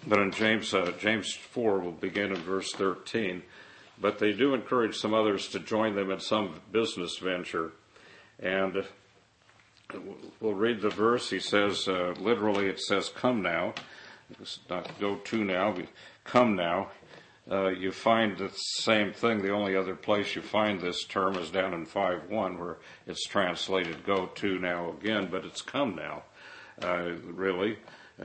But in James 4 will begin in verse 13. But they do encourage some others to join them in some business venture. And we'll read the verse. He says, literally it says, come now. It's not go to now, come now. You find the same thing. The only other place you find this term is down in 5:1, where it's translated go to now again, but it's come now. Really.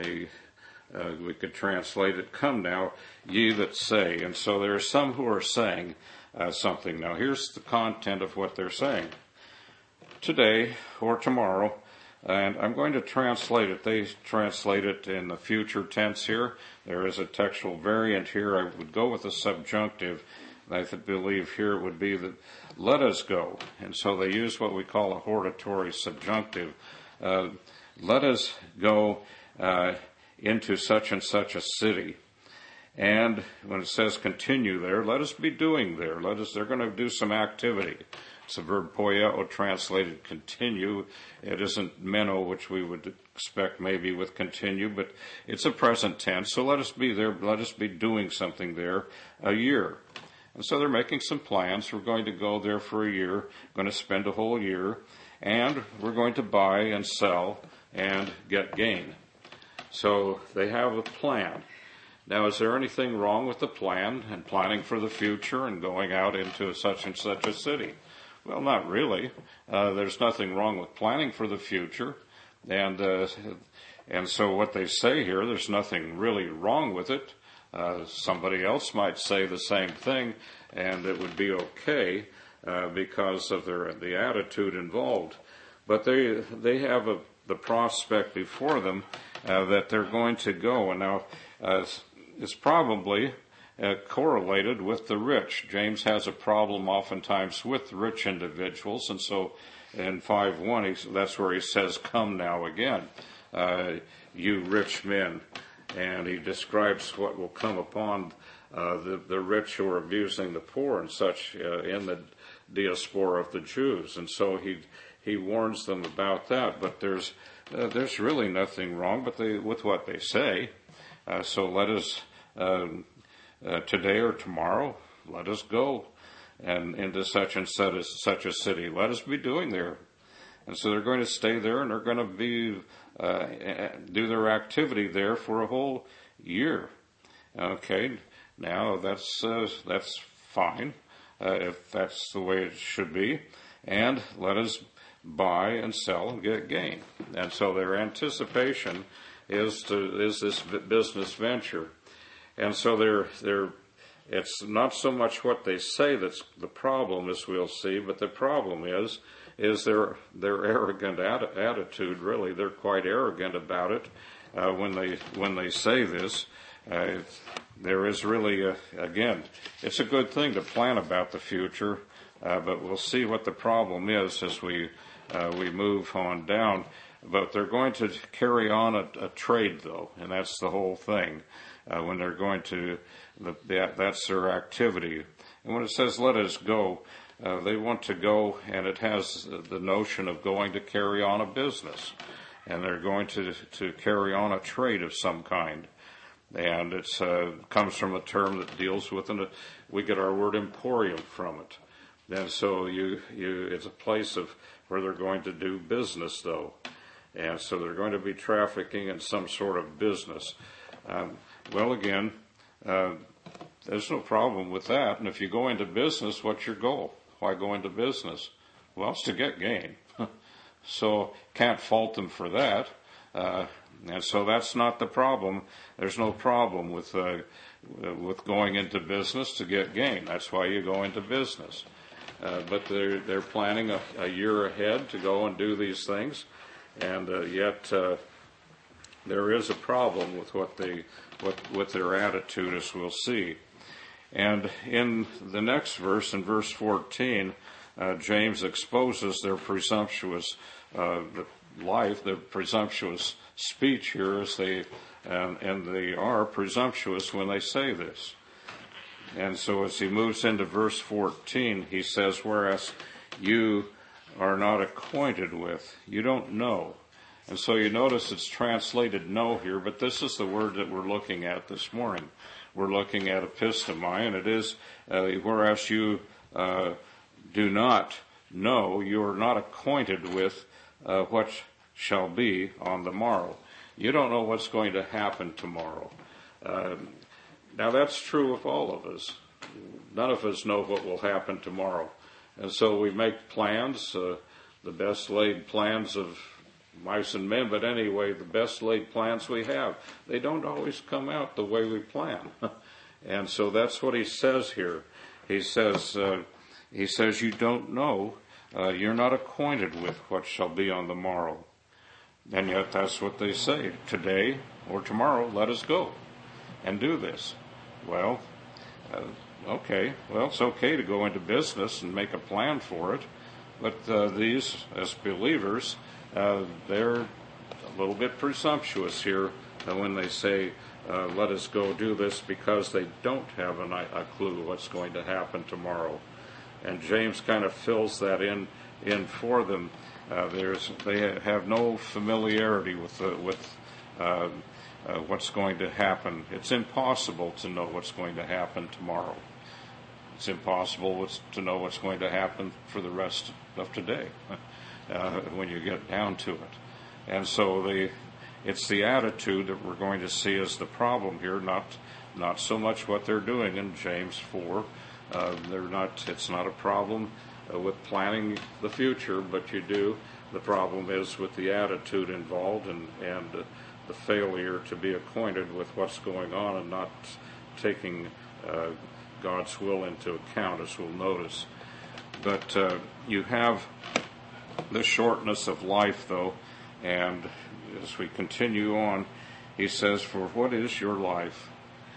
We could translate it, come now, ye that say. And so there are some who are saying something. Now here's the content of what they're saying. Today or tomorrow, and I'm going to translate it. They translate it in the future tense here. There is a textual variant here. I would go with the subjunctive. I believe here it would be that let us go. And so they use what we call a hortatory subjunctive. Let us go into such and such a city. And when it says continue there, let us be doing there. They're going to do some activity. It's the verb poieo translated continue. It isn't meno, which we would expect maybe with continue, but it's a present tense. So let us be there. Let us be doing something there a year. And so they're making some plans. We're going to go there for a year, going to spend a whole year, and we're going to buy and sell and get gain. So they have a plan. Now, is there anything wrong with the plan and planning for the future and going out into such and such a city? Well, not really. There's nothing wrong with planning for the future. And so what they say here, there's nothing really wrong with it. Somebody else might say the same thing, and it would be okay because of the attitude involved. But they have the prospect before them that they're going to go. And now it's probably correlated with the rich. James has a problem oftentimes with rich individuals, and so in 5:1 that's where he says, come now again, you rich men. And he describes what will come upon the rich who are abusing the poor and such in the diaspora of the Jews. And so he warns them about that. But there's really nothing wrong with what they say. So let us, today or tomorrow, let us go and into such and such a city. Let us be doing there. And so they're going to stay there, and they're going to be do their activity there for a whole year. Okay, now that's fine if that's the way it should be. And let us buy and sell and get gain. And so their anticipation is this business venture. And so it's not so much what they say that's the problem, as we'll see, but the problem is their arrogant attitude. Really, they're quite arrogant about it when they say this. There is really again, it's a good thing to plan about the future, but we'll see what the problem is as we move on down. But they're going to carry on a trade, though, and that's the whole thing. When they're going to, that's their activity. And when it says let us go, they want to go, and it has the notion of going to carry on a business. And they're going to carry on a trade of some kind. And it comes from a term that deals with, we get our word emporium from it. And so it's a place where they're going to do business, though. And so they're going to be trafficking in some sort of business. Well, again, there's no problem with that. And if you go into business, what's your goal? Why go into business? Well, it's to get gain. So can't fault them for that. And so that's not the problem. There's no problem with going into business to get gain. That's why you go into business. But they're planning a year ahead to go and do these things, and yet there is a problem with their attitude, as we'll see. And in the next verse, in verse 14, James exposes their presumptuous life, their presumptuous speech here, and they are presumptuous when they say this. And so as he moves into verse 14, he says, whereas you are not acquainted with, you don't know. And so you notice it's translated know here, but this is the word that we're looking at this morning. We're looking at epistomai, and it is, whereas you do not know, you are not acquainted with what shall be on the morrow. You don't know what's going to happen tomorrow. Now that's true of all of us. None of us know what will happen tomorrow. And so we make plans, the best laid plans of mice and men, but anyway, the best laid plans we have, they don't always come out the way we plan. And so that's what he says here. He says you don't know, you're not acquainted with what shall be on the morrow. And yet that's what they say. Today or tomorrow, let us go and do this. Well, okay. Well, it's okay to go into business and make a plan for it. But these, as believers, they're a little bit presumptuous here when they say, let us go do this, because they don't have a clue what's going to happen tomorrow. And James kind of fills that in for them. They have no familiarity with what's going to happen. It's impossible to know what's going to happen tomorrow. It's impossible to know what's going to happen for the rest of today when you get down to it. And so it's the attitude that we're going to see as the problem here, not so much what they're doing in James 4. It's not a problem with planning the future, but you do. The problem is with the attitude involved and the failure to be acquainted with what's going on and not taking God's will into account, as we'll notice. But you have the shortness of life, though, and as we continue on, he says, for what is your life?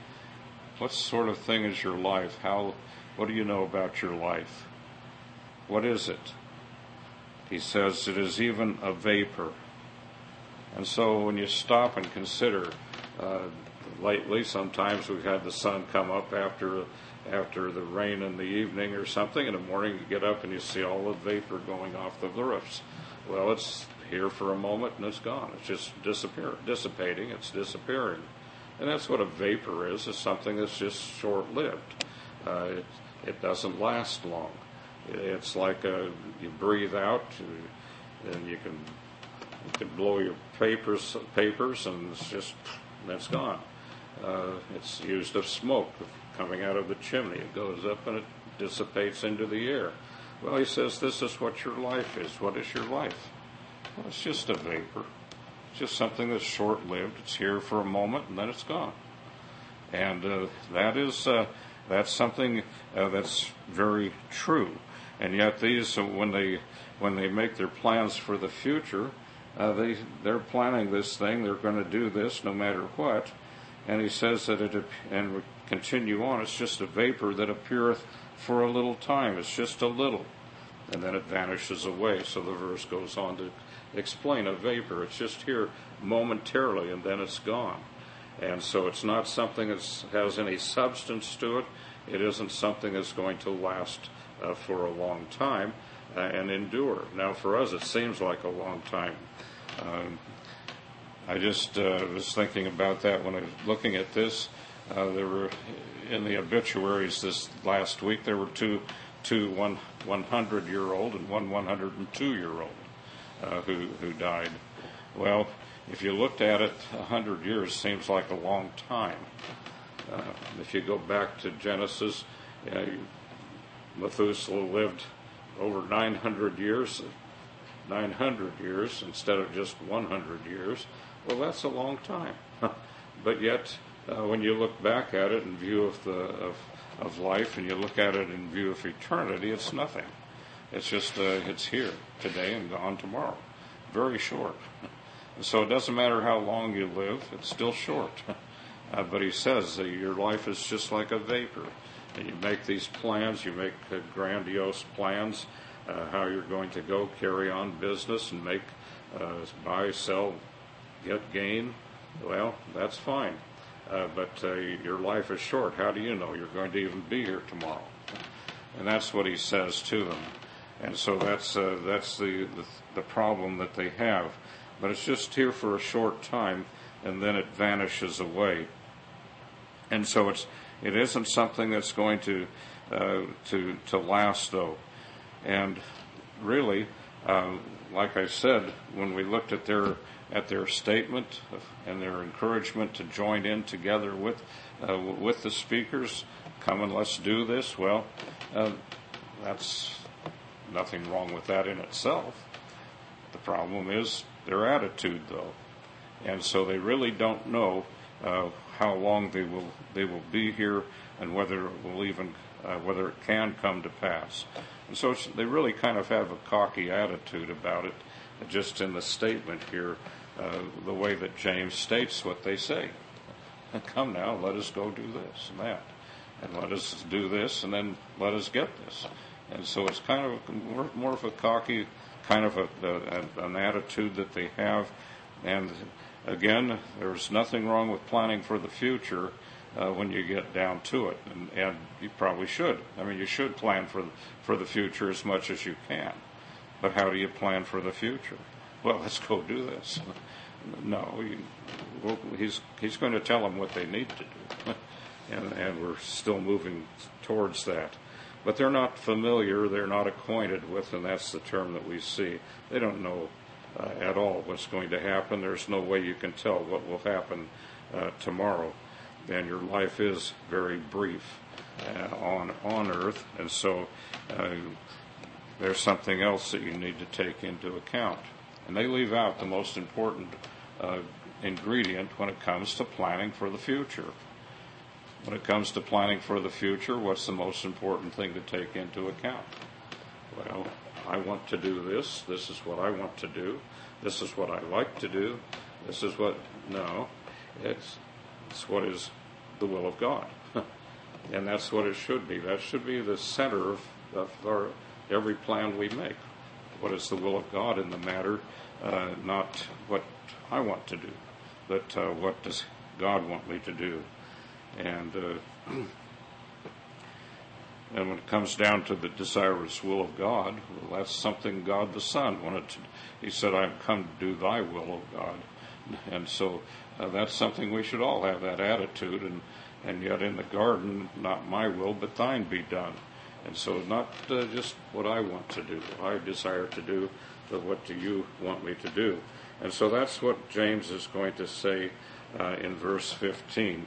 What sort of thing is your life? What do you know about your life? What is it? He says it is even a vapor. And so when you stop and consider, lately sometimes we've had the sun come up after the rain in the evening or something. In the morning you get up and you see all the vapor going off the roofs. Well, it's here for a moment and it's gone. It's just dissipating. It's disappearing. And that's what a vapor is. It's something that's just short-lived. It doesn't last long. It's like you breathe out and you can blow your papers and that's gone. It's used of smoke coming out of the chimney. It goes up and it dissipates into the air. Well, he says this is what your life is. What is your life? Well, it's just a vapor. It's just something that's short-lived. It's here for a moment and then it's gone. And that's something that's very true. And yet these, when they make their plans for the future, they're planning this thing. They're going to do this no matter what. And he says that and we continue on, it's just a vapor that appeareth for a little time. It's just a little. And then it vanishes away. So the verse goes on to explain a vapor. It's just here momentarily and then it's gone. And so it's not something that has any substance to it. It isn't something that's going to last for a long time and endure. Now for us it seems like a long time. I just was thinking about that when I was looking at this. There were, in the obituaries this last week, there were two 100-year-old and one 102-year-old who died. Well, if you looked at it, 100 years seems like a long time. If you go back to Genesis, Methuselah lived over 900 years instead of just 100 years. Well, that's a long time. But yet, when you look back at it in view of life, and you look at it in view of eternity, it's nothing. It's just it's here today and gone tomorrow. Very short. And so it doesn't matter how long you live; it's still short. But he says that your life is just like a vapor. And you make these plans, you make grandiose plans, how you're going to go carry on business and make, buy, sell, get gain. Well, that's fine. But your life is short. How do you know you're going to even be here tomorrow? And that's what he says to them. And so that's the problem that they have. but it's just here for a short time, and then it vanishes away. And so it isn't something that's going to last, though. And really, like I said, when we looked at their statement and their encouragement to join in together with the speakers, come and let's do this. Well, that's nothing wrong with that in itself. The problem is their attitude, though, and so they really don't know how long they will be here, and whether it will even whether it can come to pass. And so they really kind of have a cocky attitude about it, just in the statement here, the way that James states what they say. Come now, let us go do this and that, and let us do this, and then let us get this. And so it's kind of more of a cocky kind of an attitude that they have. And again, there's nothing wrong with planning for the future when you get down to it, and you probably should. I mean, you should plan for the future as much as you can. But how do you plan for the future? Well, let's go do this. No, he's going to tell them what they need to do, and we're still moving towards that. But they're not familiar, they're not acquainted with, and that's the term that we see. They don't know at all what's going to happen. There's no way you can tell what will happen tomorrow. And your life is very brief on earth, and so there's something else that you need to take into account. And they leave out the most important ingredient when it comes to planning for the future. When it comes to planning for the future, what's the most important thing to take into account? Well, I want to do this. This is what I want to do. This is what I like to do. This is what... No, it's what is the will of God. And that's what it should be. That should be the center of every plan we make. What is the will of God in the matter? Not what I want to do, but what does God want me to do? And when it comes down to the desirous will of God, well, that's something God the Son wanted to. He said, "I have come to do thy will, O God." And so that's something we should all have, that attitude. And yet in the garden, not my will, but thine be done. And so not just what I want to do, what I desire to do, but what do you want me to do? And so that's what James is going to say in verse 15.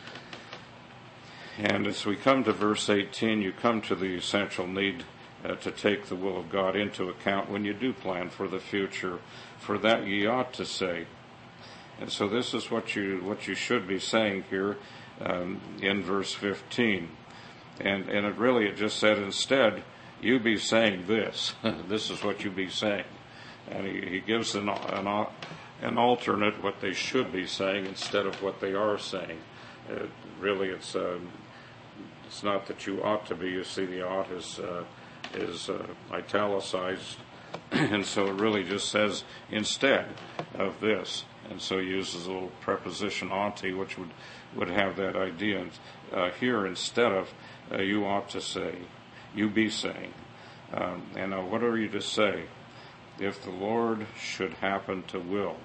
And as we come to verse 18, you come to the essential need to take the will of God into account when you do plan for the future. For that ye ought to say. And so this is what you should be saying here in verse 15. And it just said, instead, you be saying this. This is what you be saying. And he gives an alternate what they should be saying instead of what they are saying. Really, it's not that you ought to be. You see, the ought is italicized, and so it really just says instead of this. And so he uses a little preposition ante, which would have that idea here instead of you ought to say, you be saying. And what are you to say? If the Lord should happen to will,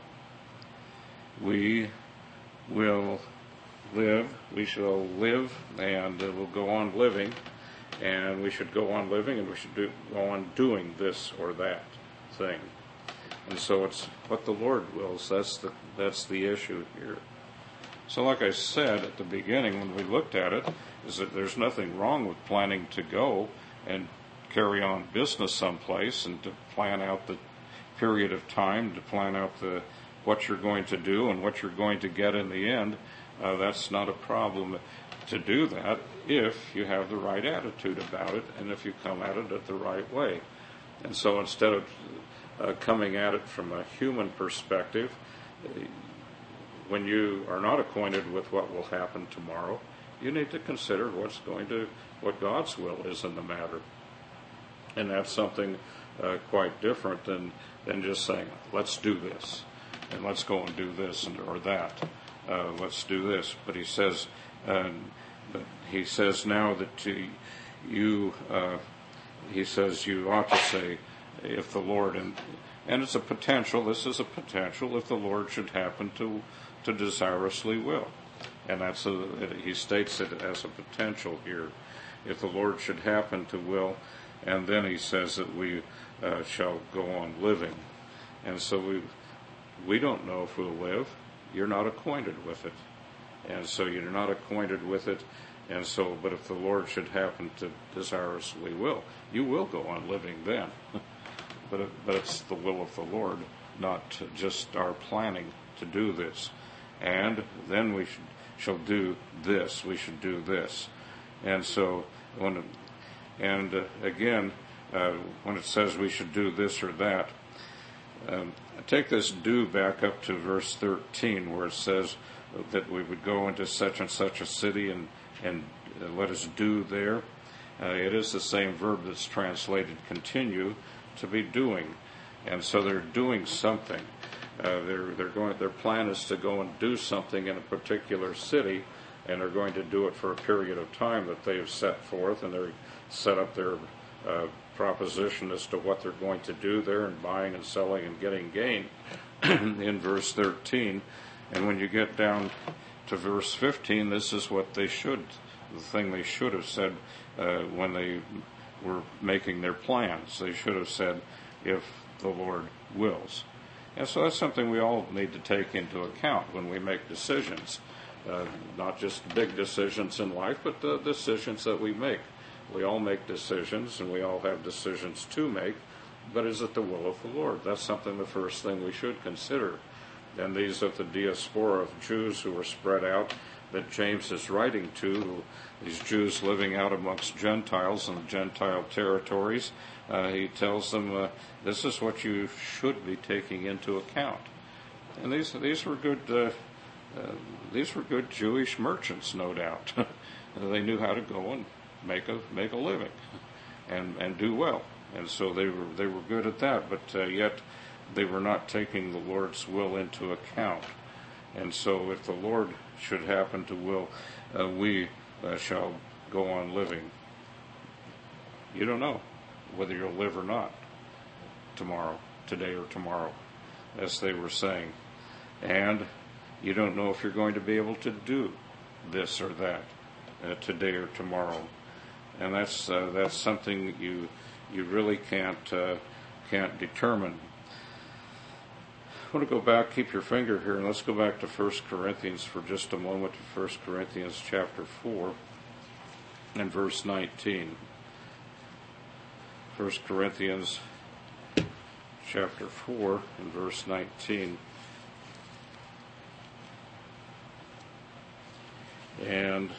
we will live, we shall live, and we'll go on living, and we should go on living, and we should go on doing this or that thing. And so it's what the Lord wills. That's the issue here. So like I said at the beginning when we looked at it, is that there's nothing wrong with planning to go and carry on business someplace and to plan out the period of time, to plan out what you're going to do and what you're going to get in the end. That's not a problem to do that if you have the right attitude about it and if you come at it the right way. And so instead of coming at it from a human perspective, when you are not acquainted with what will happen tomorrow, you need to consider what God's will is in the matter. And that's something quite different than just saying, let's do this, and let's go and do this or that. Let's do this. But he says now that he says you ought to say, if the Lord, And it's a potential. This is a potential if the Lord should happen to desirously will. And he states it as a potential here. If the Lord should happen to will, and then he says that we shall go on living. And so we don't know if we'll live. You're not acquainted with it. And so you're not acquainted with it. And so, but if the Lord should happen to desirously will, you will go on living then. But it's the will of the Lord, not just our planning to do this. And then we shall do this. We should do this. And so, again, when it says we should do this or that, take this do back up to verse 13, where it says that we would go into such and such a city and let us do there. It is the same verb that's translated continue, to be doing. And so they're doing something. Their plan is to go and do something in a particular city, and they're going to do it for a period of time that they have set forth, and they're set up their proposition as to what they're going to do there, and buying and selling and getting gain in verse 13. And when you get down to verse 15, this is what the thing they should have said when they were making their plans. They should have said, if the Lord wills. And so that's something we all need to take into account when we make decisions. Not just big decisions in life, but the decisions that we make. We all make decisions, and we all have decisions to make, but is it the will of the Lord? That's something, the first thing we should consider. And these are the diaspora of Jews who were spread out that James is writing to, these Jews living out amongst Gentiles in Gentile territories. He tells them, this is what you should be taking into account. And these were good Jewish merchants, no doubt. They knew how to go and make a living and do well. And so they were good at that, but yet they were not taking the Lord's will into account. And so if the Lord should happen to will, we shall go on living. You don't know whether you'll live or not today or tomorrow, as they were saying. And you don't know if you're going to be able to do this or that today or tomorrow. And that's something you really can't determine. I want to go back, keep your finger here, and let's go back to 1 Corinthians for just a moment, to 1 Corinthians chapter 4 and verse 19. 1 Corinthians chapter 4 and verse 19. And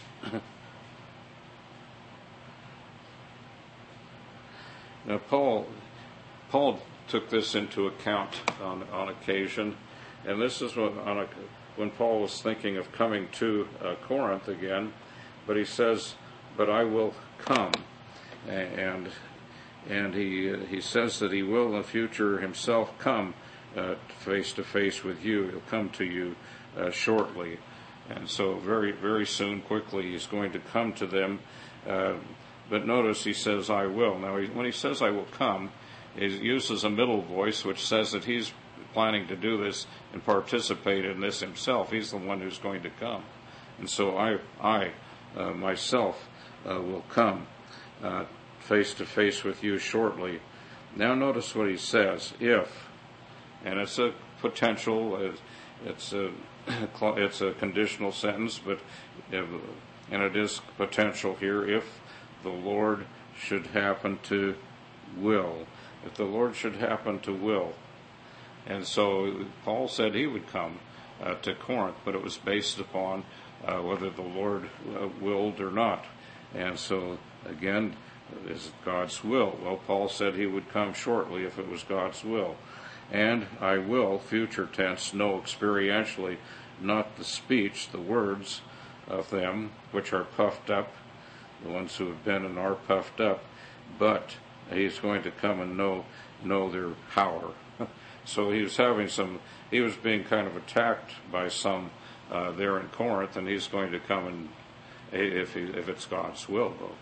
now Paul took this into account on occasion, and this is when Paul was thinking of coming to Corinth again, but he says, "But I will come," and he says that he will in the future himself come face to face with you. He'll come to you shortly, and so very, very soon, quickly, he's going to come to them. But notice he says, "I will." Now, when he says "I will come," he uses a middle voice, which says that he's planning to do this and participate in this himself. He's the one who's going to come. And so I myself will come face to face with you shortly. Now notice what he says, if, and it's a potential, it's a conditional sentence, but and it is potential here, if the Lord should happen to will. If the Lord should happen to will. And so Paul said he would come to Corinth, but it was based upon whether the Lord willed or not. And so, again, is it God's will? Well, Paul said he would come shortly if it was God's will. And I will, future tense, know experientially, not the speech, the words of them which are puffed up, the ones who have been and are puffed up, but he's going to come and know their power. So he was being kind of attacked by some there in Corinth, and he's going to come and, if it's God's will, though,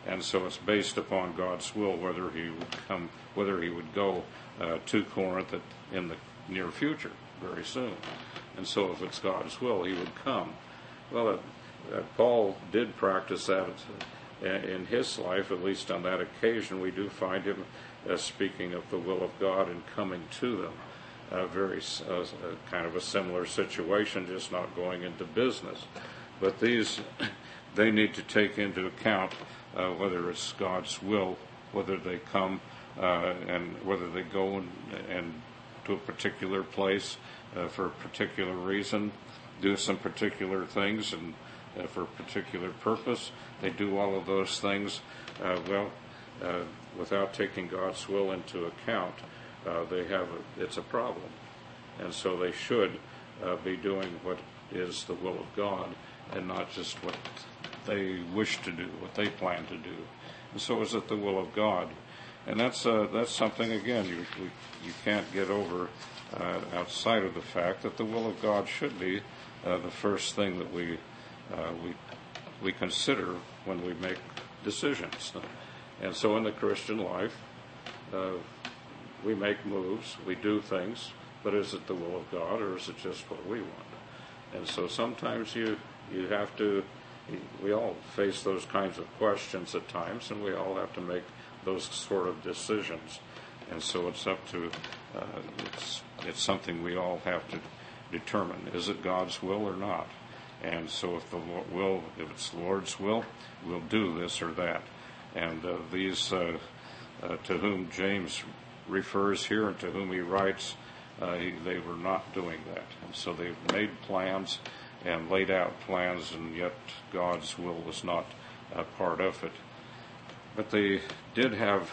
And so it's based upon God's will whether he would go to Corinth in the near future, very soon. And so if it's God's will, he would come. Well, Paul did practice that in his life, at least on that occasion. We do find him speaking of the will of God and coming to them. Kind of a similar situation, just not going into business. But these, they need to take into account whether it's God's will, whether they come and whether they go and to a particular place for a particular reason, do some particular things and for a particular purpose. They do all of those things, without taking God's will into account. It's a problem. And so they should be doing what is the will of God and not just what they wish to do, what they plan to do. And so is it the will of God? And that's something, again, you can't get over outside of the fact that the will of God should be the first thing that we consider when we make decisions. And so in the Christian life, we make moves, we do things, but is it the will of God or is it just what we want? And so sometimes you have to, we all face those kinds of questions at times, and we all have to make those sort of decisions. And so it's up to, it's something we all have to determine. Is it God's will or not? And so if it's the Lord's will, we'll do this or that. And these to whom James refers here and to whom he writes, they were not doing that. And so they made plans and laid out plans, and yet God's will was not a part of it. But they did have,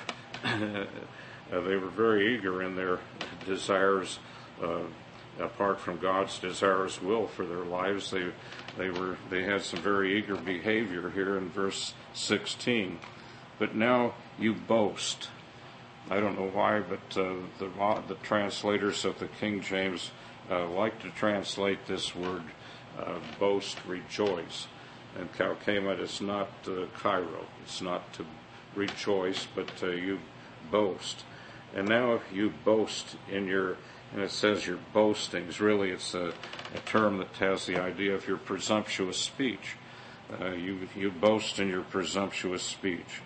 they were very eager in their desires, apart from God's desires will for their lives. They had some very eager behavior here in verse 16. But now you boast. I don't know why, but the translators of the King James like to translate this word boast, rejoice. And Kalkemet is not Cairo. It's not to rejoice, but you boast. And now you boast and it says your boastings. Really, it's a term that has the idea of your presumptuous speech. You boast in your presumptuous speech.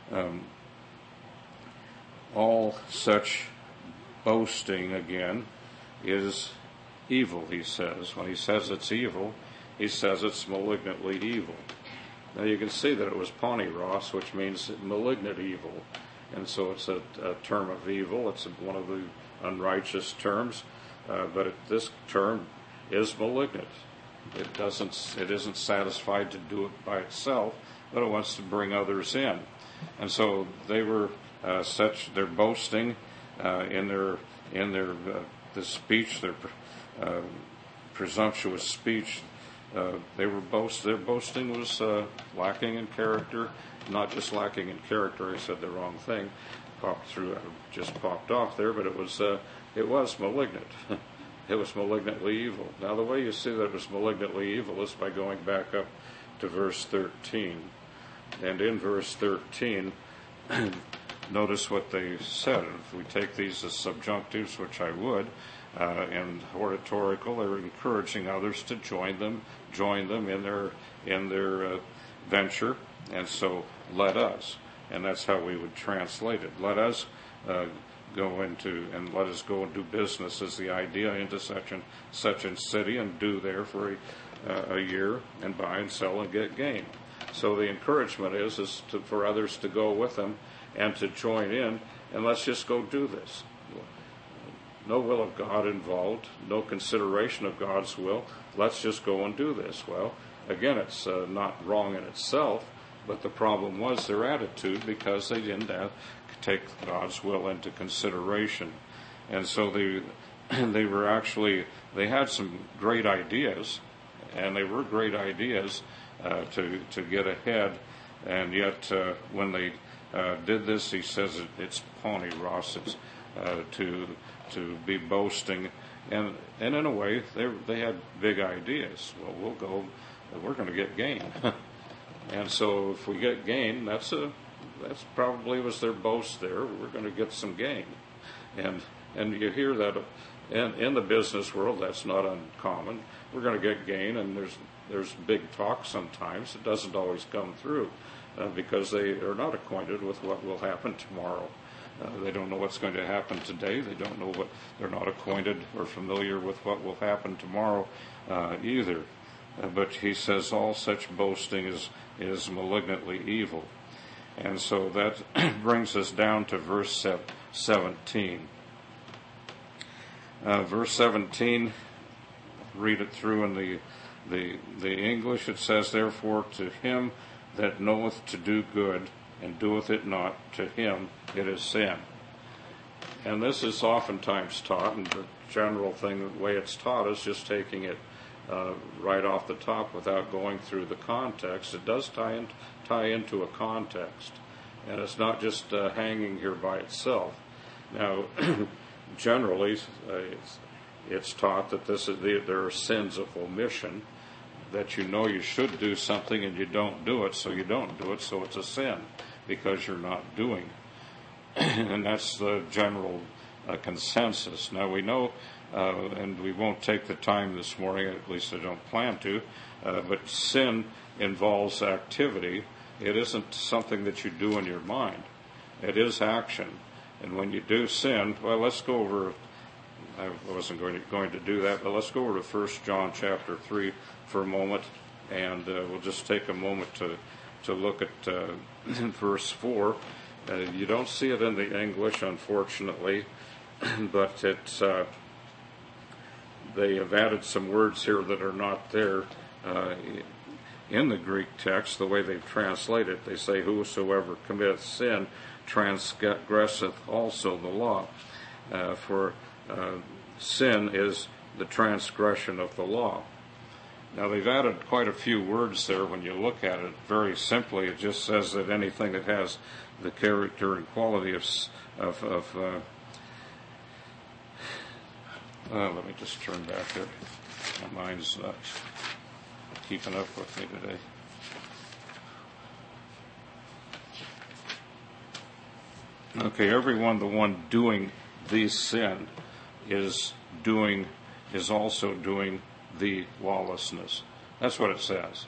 All such boasting, again, is evil, he says. When he says it's evil, he says it's malignantly evil. Now you can see that it was poniros, which means malignant evil. And so it's a term of evil. It's one of the unrighteous terms. But this term is malignant. It isn't satisfied to do it by itself, but it wants to bring others in. And so they were their boasting in their the speech, their presumptuous speech. Their boasting was lacking in character. Not just lacking in character. I said the wrong thing. Just popped off there, but it was malignant. It was malignantly evil. Now the way you see that it was malignantly evil is by going back up to verse 13. And in verse 13, notice what they said. If we take these as subjunctives, which I would, and oratorical, they're encouraging others to join them in their venture. And so, let us, and that's how we would translate it. Let us go and do business is the idea into such and city and do there for a year and buy and sell and get gain. So the encouragement is for others to go with them and to join in, and let's just go do this. No will of God involved, no consideration of God's will. Let's just go and do this. Well, again, it's not wrong in itself, but the problem was their attitude, because they didn't take God's will into consideration. And so they had some great ideas, and they were great ideas to get ahead. And yet, when they did this, he says it's poniros, it's to be boasting, and in a way they had big ideas. Well, we'll go, we're going to get gain. And so if we get gain, that's probably was their boast there. We're going to get some gain. And you hear that in the business world, that's not uncommon. We're going to get gain, and there's big talk sometimes. It doesn't always come through because they are not acquainted with what will happen tomorrow. They don't know what's going to happen today. They don't know they're not acquainted or familiar with what will happen tomorrow either. But he says all such boasting is malignantly evil. And so that brings us down to verse 17. Verse 17, read it through in the English. It says, "Therefore to him that knoweth to do good, and doeth it not, to him it is sin." And this is oftentimes taught, and the general thing, the way it's taught is just taking it right off the top without going through the context. It does tie into a context, and it's not just hanging here by itself. Now, generally, it's taught that there are sins of omission, that you know you should do something and you don't do it, so you don't do it, so it's a sin because you're not doing it. And that's the general consensus. Now we know, and we won't take the time this morning, at least I don't plan to, but sin involves activity. It isn't something that you do in your mind. It is action. And when you do sin, well, let's go over, I wasn't going to do that, but let's go over to 1 John chapter 3 for a moment, and we'll just take a moment to look at verse 4. You don't see it in the English, unfortunately, but it's they have added some words here that are not there in the Greek text, the way they've translated it. They say, "Whosoever committeth sin transgresseth also the law." For sin is the transgression of the law. Now they've added quite a few words there. When you look at it very simply, it just says that anything that has the character and quality of let me just turn back here. My mind's not keeping up with me today. Okay, everyone, the one doing the sin is also doing the lawlessness. That's what it says.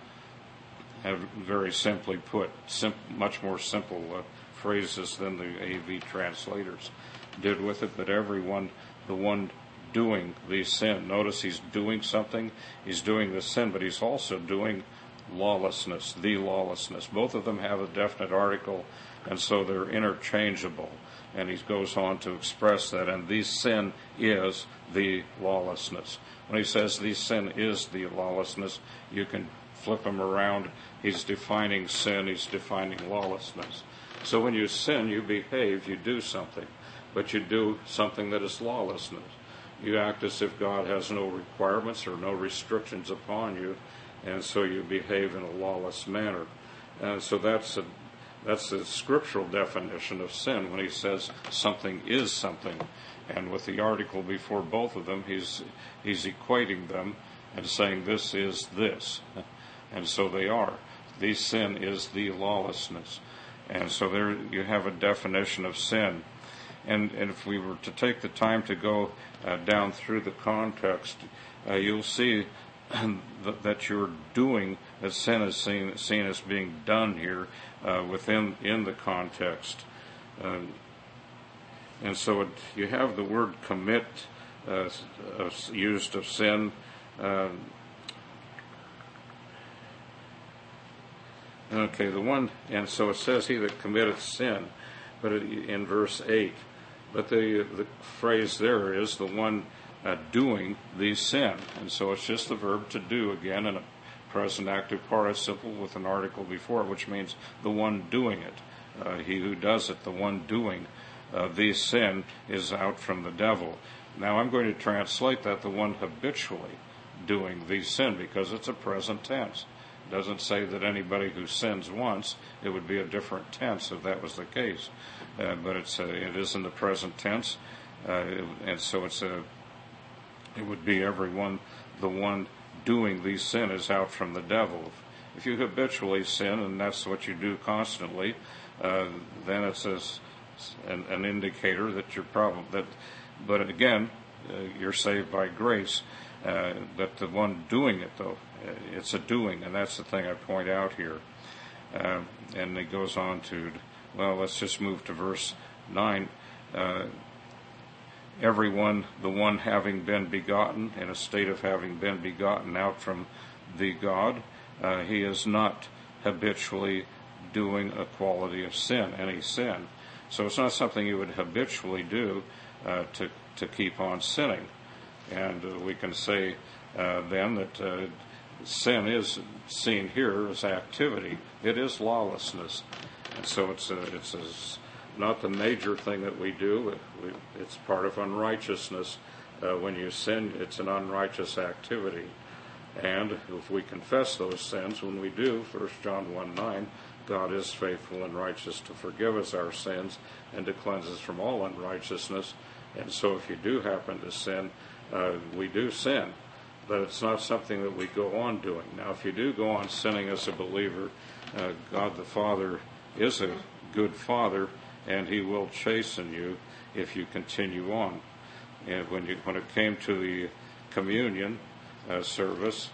Very simply put, much more simple phrases than the AV translators did with it. But everyone, the one doing the sin. Notice he's doing something. He's doing the sin, but he's also doing lawlessness, the lawlessness. Both of them have a definite article, and so they're interchangeable. And he goes on to express that, and the sin is the lawlessness. When he says the sin is the lawlessness, you can flip him around. He's defining sin, he's defining lawlessness. So when you sin, you behave, you do something, but you do something that is lawlessness. You act as if God has no requirements or no restrictions upon you, and so you behave in a lawless manner. And so that's the scriptural definition of sin when he says something is something. And with the article before both of them, he's equating them and saying this is this. And so they are. The sin is the lawlessness. And so there you have a definition of sin. And if we were to take the time to go down through the context, you'll see that you're doing, that sin is seen as being done here in the context. And so you have the word commit used of sin. Okay, the one, and so it says he that committeth sin, but in verse 8. But the phrase there is the one doing the sin. And so it's just the verb to do again in a present active participle with an article before it, which means the one doing it. He who does it, the one doing the sin, is out from the devil. Now I'm going to translate that the one habitually doing the sin, because it's a present tense. It doesn't say that anybody who sins once. It would be a different tense if that was the case. But it is in the present tense, and so it would be everyone, the one doing the sin is out from the devil. If you habitually sin, and that's what you do constantly, then it's an indicator that you're but again, you're saved by grace. But the one doing it, though, it's a doing, and that's the thing I point out here. And it goes on to, well, let's just move to verse 9. Everyone, the one having been begotten, in a state of having been begotten out from the God, he is not habitually doing a quality of sin, any sin. So it's not something you would habitually do to keep on sinning. And we can say then that sin is seen here as activity. It is lawlessness. And so it's not the major thing that we do. It's part of unrighteousness. When you sin, it's an unrighteous activity. And if we confess those sins, when we do, 1 John 1:9, God is faithful and righteous to forgive us our sins and to cleanse us from all unrighteousness. And so if you do happen to sin, we do sin. But it's not something that we go on doing. Now, if you do go on sinning as a believer, God the Father is a good Father, and He will chasten you if you continue on. And when it came to the communion service,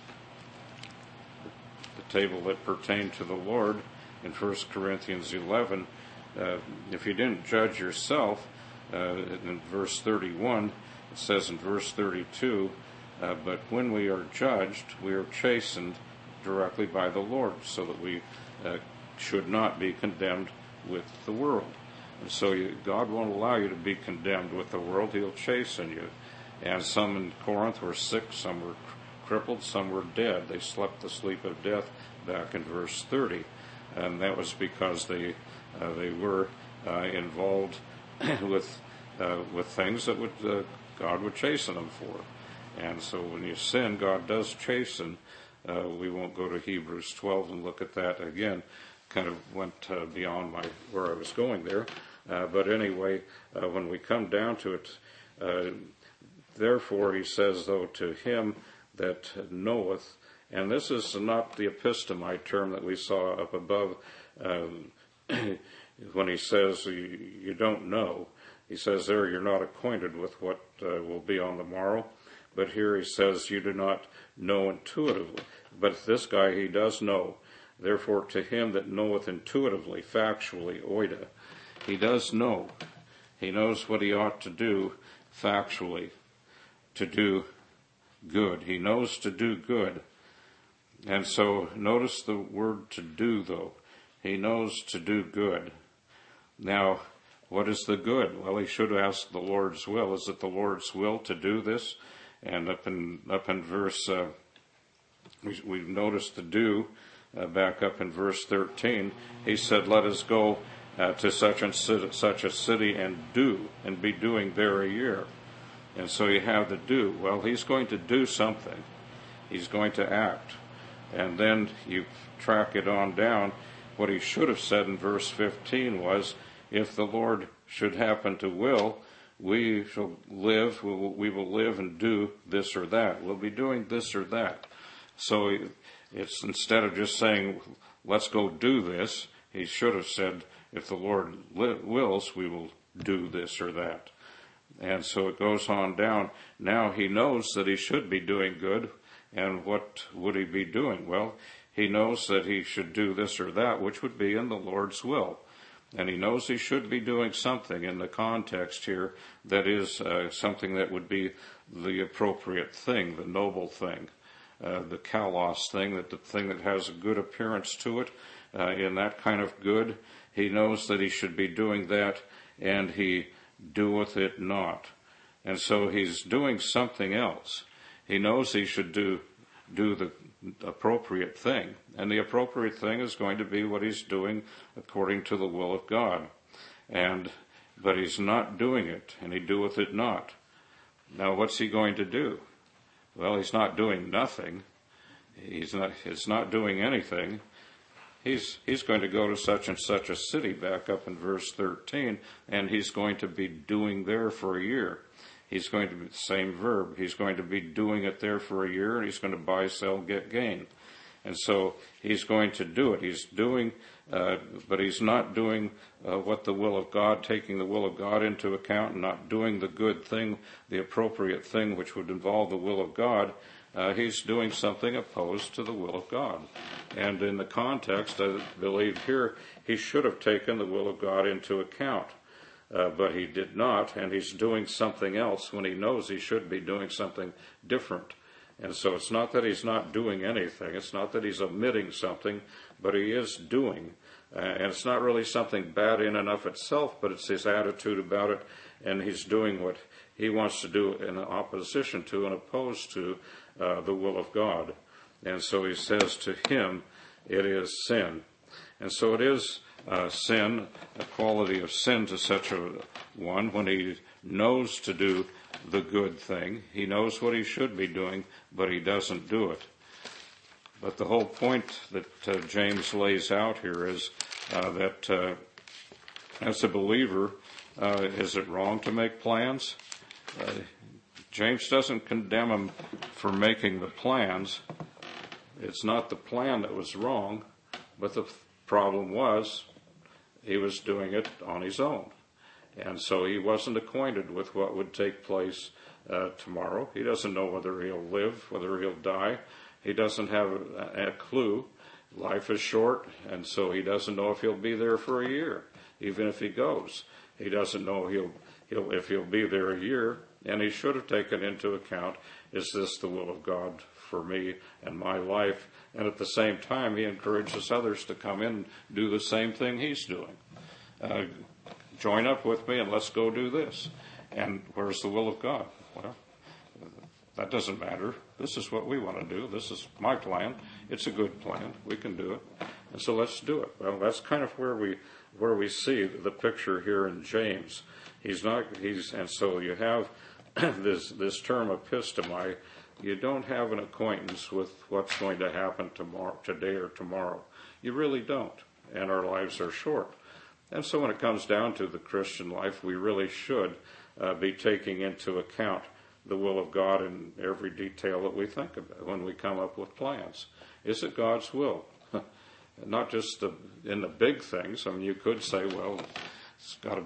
the table that pertained to the Lord in 1 Corinthians 11, if you didn't judge yourself, in verse 31, it says in verse 32, but when we are judged, we are chastened directly by the Lord, so that we should not be condemned with the world. And so God won't allow you to be condemned with the world. He'll chasten you. And some in Corinth were sick, some were crippled, some were dead. They slept the sleep of death back in verse 30. And that was because they were involved with things that God would chasten them for. And so when you sin, God does chasten. We won't go to Hebrews 12 and look at that again. Kind of went beyond where I was going there. But anyway, when we come down to it, therefore, he says, though, to him that knoweth, and this is not the epistomite term that we saw up above, when he says you don't know. He says there you're not acquainted with what will be on the morrow. But here he says you do not know intuitively. But this guy, he does know. Therefore, to him that knoweth intuitively, factually, oida, he does know. He knows what he ought to do factually, to do good. He knows to do good. And so notice the word to do, though. He knows to do good. Now, what is the good? Well, he should ask the Lord's will. Is it the Lord's will to do this? And up in verse, we noticed the do, back up in verse 13. He said, let us go to such and such a city and be doing there a year. And so you have the do. Well, he's going to do something. He's going to act. And then you track it on down. What he should have said in verse 15 was, if the Lord should happen to will, we shall live, we will live and do this or that. We'll be doing this or that. So it's instead of just saying, let's go do this, he should have said, if the Lord wills, we will do this or that. And so it goes on down. Now he knows that he should be doing good. And what would he be doing? Well, he knows that he should do this or that, which would be in the Lord's will. And he knows he should be doing something in the context here that is something that would be the appropriate thing, the noble thing, the kalos thing, the thing that has a good appearance to it. In that kind of good, he knows that he should be doing that, and he doeth it not. And so he's doing something else. He knows he should do the appropriate thing. And the appropriate thing is going to be what he's doing according to the will of God. But he's not doing it, and he doeth it not. Now, what's he going to do? Well, he's not doing nothing. It's not doing anything. He's going to go to such and such a city, back up in verse 13, and he's going to be doing there for a year. He's going to be the same verb. He's going to be doing it there for a year, and he's going to buy, sell, get gain. And so he's going to do it. He's doing, but he's not doing what the will of God, taking the will of God into account and not doing the good thing, the appropriate thing, which would involve the will of God. He's doing something opposed to the will of God. And in the context, I believe here, he should have taken the will of God into account. But he did not, and he's doing something else when he knows he should be doing something different. And so it's not that he's not doing anything. It's not that he's omitting something, but he is doing. And it's not really something bad in and of itself, but it's his attitude about it, and he's doing what he wants to do in opposition to and opposed to the will of God. And so he says to him, it is sin. And so it is sin, a quality of sin to such a one when he knows to do the good thing. He knows what he should be doing, but he doesn't do it. But the whole point that James lays out here is that as a believer, is it wrong to make plans? James doesn't condemn him for making the plans. It's not the plan that was wrong, but the problem was he was doing it on his own. And so he wasn't acquainted with what would take place tomorrow. He doesn't know whether he'll live, whether he'll die. He doesn't have a clue. Life is short, and so he doesn't know if he'll be there for a year, even if he goes. He doesn't know if he'll be there a year, and he should have taken into account, is this the will of God for me and my life? And at the same time, he encourages others to come in and do the same thing he's doing. Join up with me and let's go do this. And where's the will of God? Well, that doesn't matter. This is what we want to do. This is my plan. It's a good plan. We can do it. And so let's do it. Well, that's kind of where we see the picture here in James. And so you have this term epistemi. You don't have an acquaintance with what's going to happen today or tomorrow. You really don't. And our lives are short. And so when it comes down to the Christian life, we really should be taking into account the will of God in every detail that we think about when we come up with plans. Is it God's will? Not just in the big things. I mean, you could say, well, it's going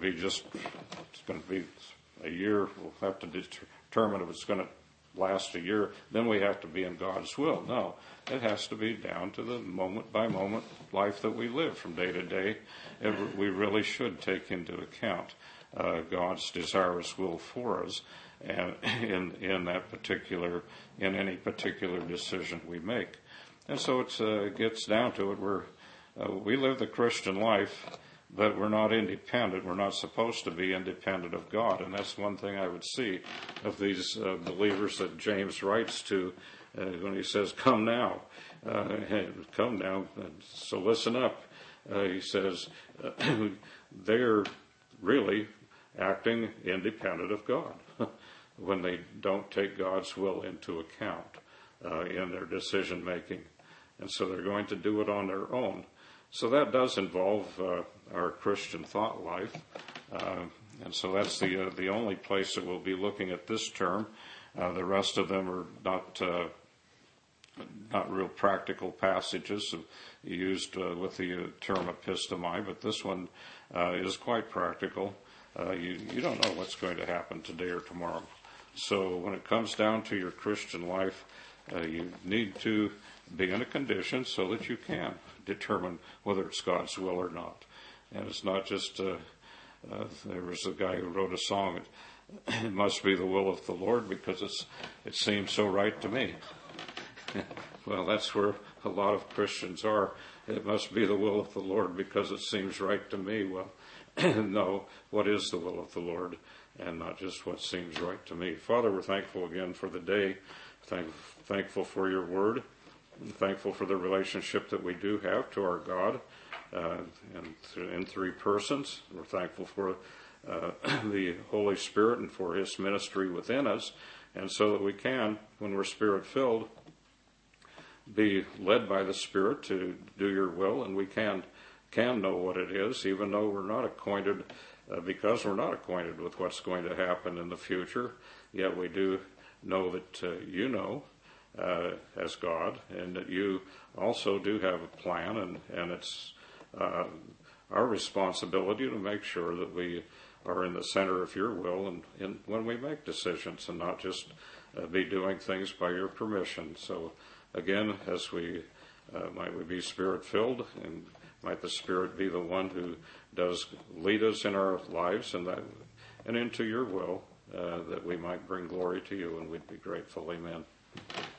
to be a year. We'll have to determine if it's going to last a year. Then we have to be in God's will. No, it has to be down to the moment by moment life that we live from day to day. We really should take into account God's desirous will for us, and in any particular decision we make. And so it gets down to it where we live the Christian life, but we're not independent. We're not supposed to be independent of God. And that's one thing I would see of these believers that James writes to when he says, come now. Come now. So listen up. He says they're really acting independent of God when they don't take God's will into account in their decision making. And so they're going to do it on their own. So that does involve our Christian thought life. And so that's the only place that we'll be looking at this term. The rest of them are not real practical passages used with the term epistemi, but this one is quite practical. You don't know what's going to happen today or tomorrow. So when it comes down to your Christian life, you need to be in a condition so that you can determine whether it's God's will or not. And it's not just, there was a guy who wrote a song, it must be the will of the Lord because it seems so right to me. Well, that's where a lot of Christians are. It must be the will of the Lord because it seems right to me. Well, no, what is the will of the Lord, and not just what seems right to me. Father, we're thankful again for the day, thankful for your word, and thankful for the relationship that we do have to our God in three persons. We're thankful for the Holy Spirit and for his ministry within us, and so that we can, when we're Spirit-filled, be led by the Spirit to do your will, and we can know what it is, even though we're not acquainted, because we're not acquainted with what's going to happen in the future. Yet we do know that you know, as God, and that you also do have a plan, and it's our responsibility to make sure that we are in the center of your will and when we make decisions, and not just be doing things by your permission. So again, as might we be Spirit-filled, and might the Spirit be the one who does lead us in our lives and into your will, that we might bring glory to you, and we'd be grateful. Amen.